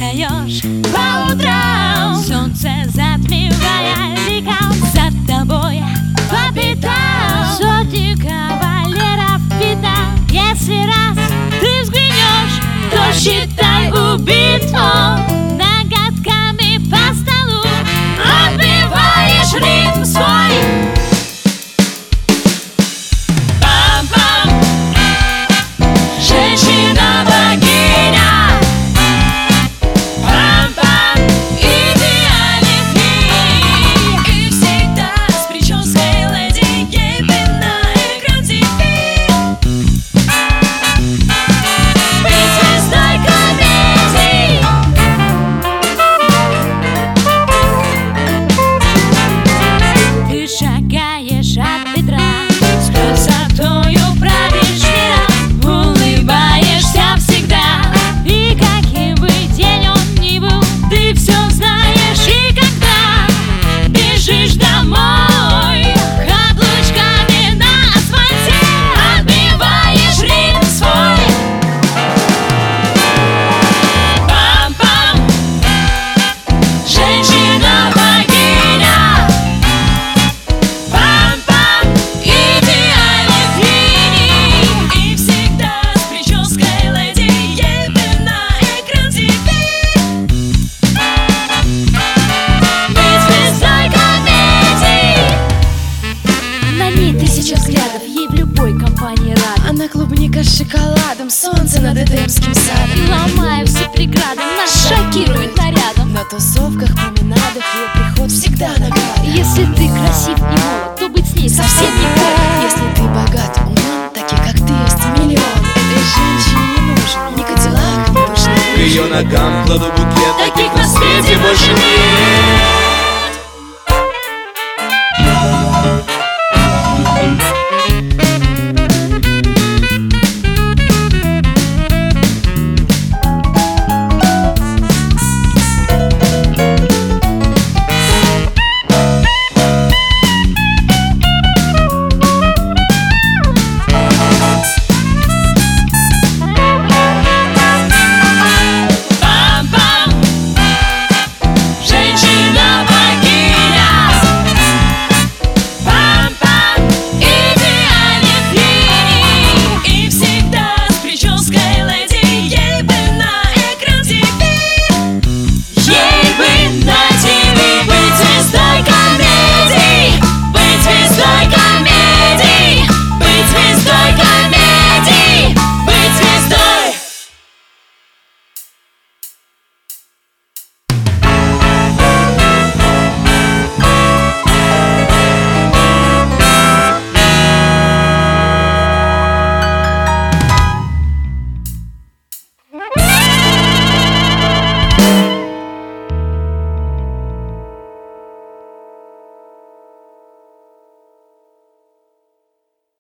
встаешь по утрам, солнце затмевая векам, за тобой по пятам сотни кавалеров вида. Если раз ты взглянешь, то считай убит он. Ноготками по столу отбиваешь ритм свой. Пам-пам, женщина-богиня. Пам-пам, идеальный фильм. И всегда с прической леди Гейби на экран TV. Быть звездой комедий. Ты шагаешь от бедра, с красотою правишь миром, улыбаешься всегда. И каким бы день он ни был, ты все знаешь. И когда бежишь домой, каблучками на асфальте отбиваешь ритм свой. Пам-пам, женщина-богиня. Пам-пам, идеальный клиник. И всегда с прической леди Гейби на экран TV. Быть звездой комедий. На ней тысяча взглядов, ей в любой компании рада. Она клубника с шоколадом, солнце над Эдемским садом. Ломаю все преграды, нас шокирует нарядом. На тусовках, променадах ее приход всегда награда. Если ты красив и молод, то быть с ней совсем не повод. Если ты богат, умен, таких как ты есть миллион. Этой женщине не нужен ни Кадиллак, ни пышный К ее ногам кладу букет, Таких на свете больше нет.